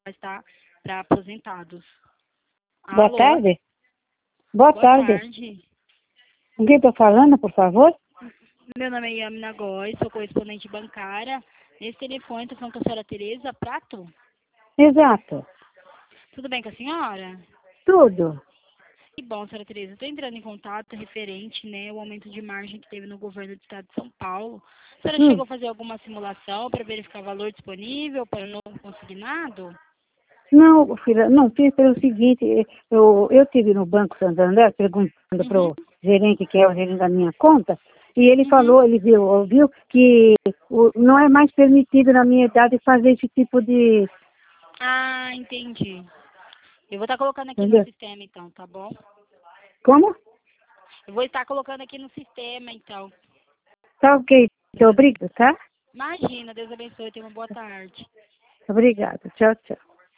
está para aposentados. Boa Alô? tarde. Boa tarde. Tarde. Com quem estou falando, por favor? Meu nome é Yamina Góes, sou correspondente bancária. Nesse telefone, estou falando com a senhora Tereza Prato. Exato. Tudo bem com a senhora? Tudo. Que bom, senhora Tereza. Estou entrando em contato referente, né, ao aumento de margem que teve no governo do estado de São Paulo. A senhora chegou a fazer alguma simulação para verificar o valor disponível para o novo consignado? Não, filha, não, fiz pelo seguinte, eu tive no Banco Santander perguntando para o gerente, que é o gerente da minha conta, e ele falou, ele ouviu que não é mais permitido na minha idade fazer esse tipo de... Ah, entendi. Eu vou estar colocando aqui no Entendeu? sistema, então, tá bom? Como? Eu vou estar colocando aqui no sistema, então. Tá ok. Obrigado, tá? Imagina, Deus abençoe, tenha uma boa tarde. Obrigada. Tchau, tchau.